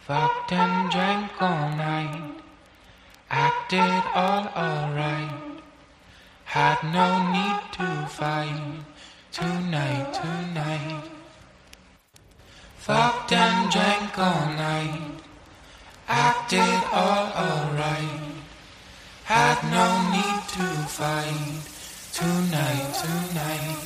Fucked and drank all night, acted all alright. Had no need to fight tonight. Fucked and drank all night, acted all alright. Had no need to fight tonight.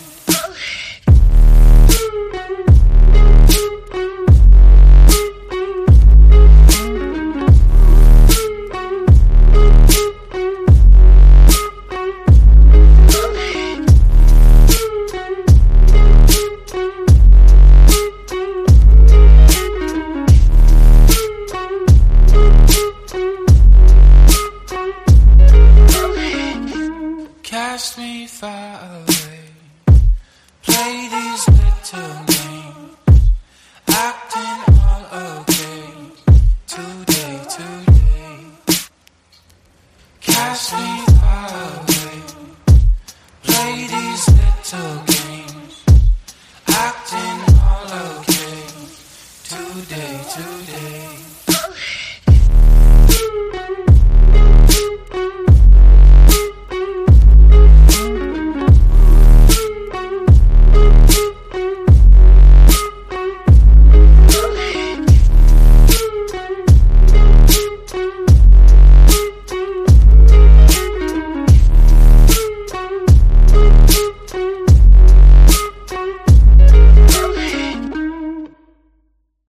Cast me far away, play these little games, acting all okay, today. Cast me